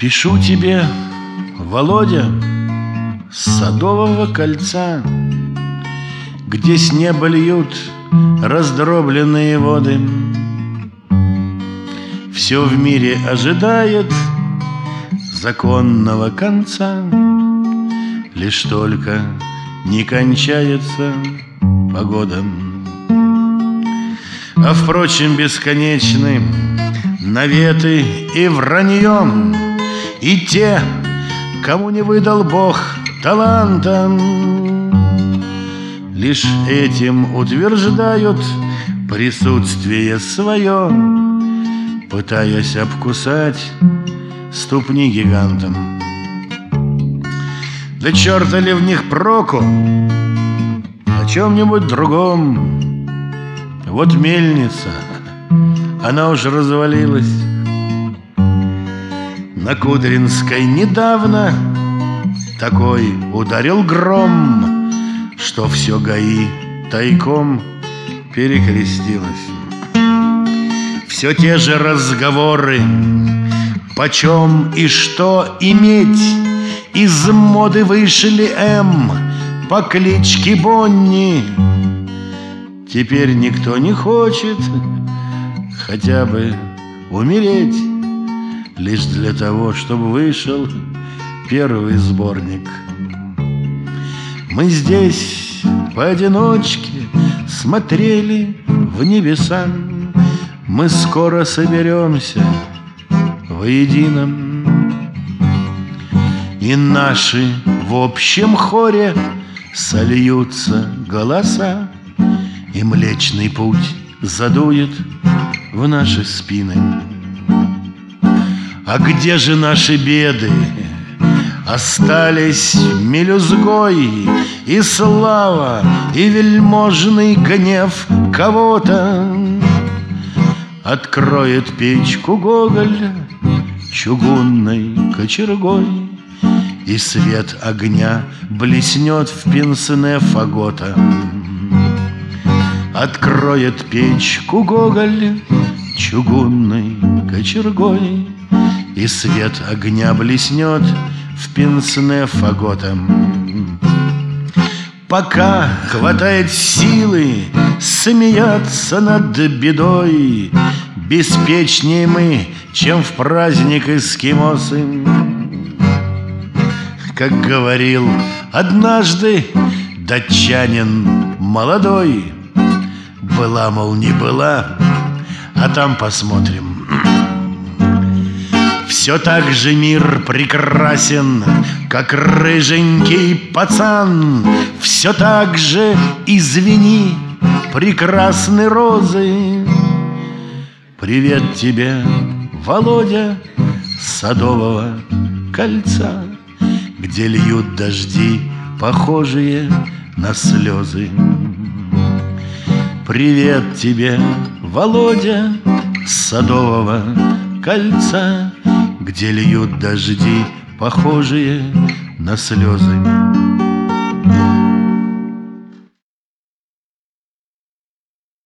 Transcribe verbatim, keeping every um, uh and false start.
Пишу тебе, Володя, с Садового кольца, где с неба льют раздробленные воды. Все в мире ожидает законного конца, лишь только не кончается погода. А впрочем, бесконечны наветы и вранье, и те, кому не выдал Бог таланта, лишь этим утверждают присутствие свое, пытаясь обкусать ступни гигантам. Да черта ли в них проку, о чем-нибудь другом. Вот мельница, она уж развалилась. На Кудринской недавно такой ударил гром, что все ГАИ тайком перекрестилось. Все те же разговоры, почем и что иметь. Из моды вышли М по кличке Бонни. Теперь никто не хочет хотя бы умереть, лишь для того, чтобы вышел первый сборник. Мы здесь поодиночке смотрели в небеса. Мы скоро соберемся воедино, и наши в общем хоре сольются голоса, и Млечный Путь задует в наши спины. А где же наши беды? Остались мелюзгой и слава, и вельможный гнев кого-то. Откроет печку Гоголь чугунной кочергой, и свет огня блеснет в пенсне фагота. Откроет печку Гоголь чугунной кочергой, и свет огня блеснет в пенсне фагота. Пока хватает силы смеяться над бедой, беспечнее мы, чем в праздник эскимосы. Как говорил однажды датчанин молодой, была, мол, не была, а там посмотрим. Все так же мир прекрасен, как рыженький пацан. Все так же, извини, прекрасны розы. Привет тебе, Володя, с Садового кольца, где льют дожди, похожие на слезы. Привет тебе, Володя, с Садового кольца, где льют дожди, похожие на слезы.